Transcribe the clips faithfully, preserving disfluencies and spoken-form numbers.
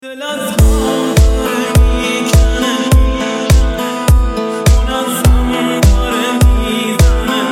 دل از غم داره میکنه، منظم داره میزنه.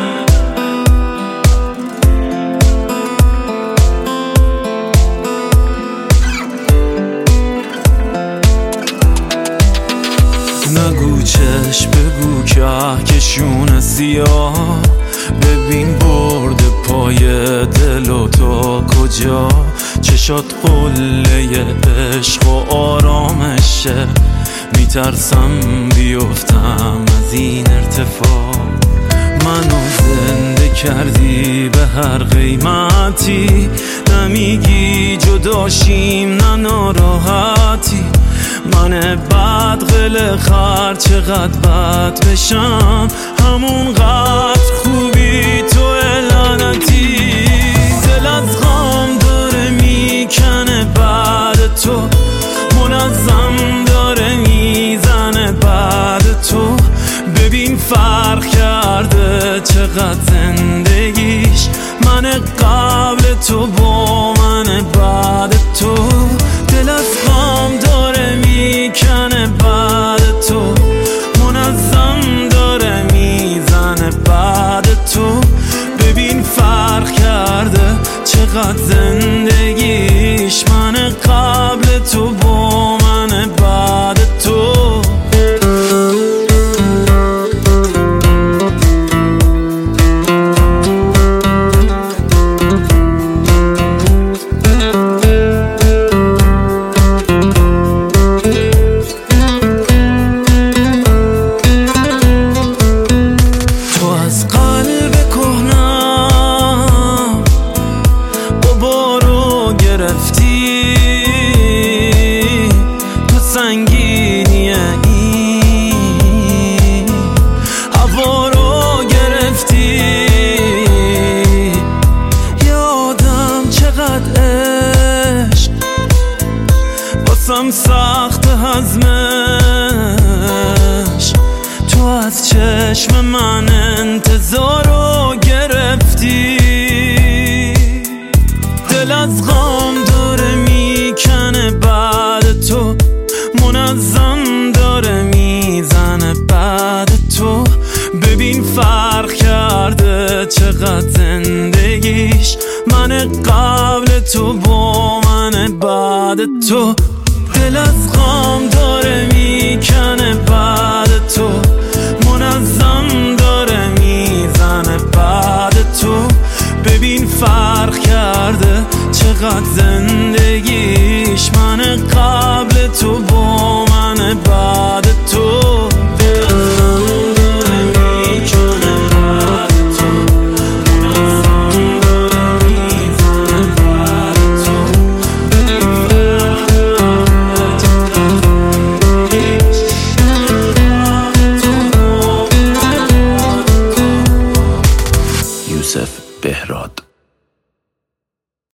نگو چشم بگو که کشون سیاه، ببین برد پای دل و تا کجا. چشات قله عشق و آرامشه، میترسم بیفتم از این ارتفاع. منو زنده کردی به هر قیمتی، نمیگی جداشیم نه ناراحتی. من بد قل خر چقدر بد بشم، همون قدر خوبی تو لعنتی. دل از غم داره میکنه بعد تو، منظم داره میزنه بعد تو. ببین فرق کرده چقدر زندگیش، من قبل تو با من بعد تو. دل از غم داره میکنه بعد تو، منظم داره میزنه بعد تو. ببین فرق کرده چقدر زندگیش، من قبل تو با من بعد تو. تو سنگینی این هوا رو گرفتی، یادم چقدر عشق واسم سخت هضمش. تو از چشم من انتظار رو گرفتی. دل از غم داره میکنه بعد تو، منظم داره میزنه بعد تو. ببین فرق کرده چقدر زندگیش، من قبل تو با من بعد تو. دل از غم داره میکنه بعد تو، منظم داره میزنه بعد تو. ببین فرق کرده چقدر زندگیش، من قبل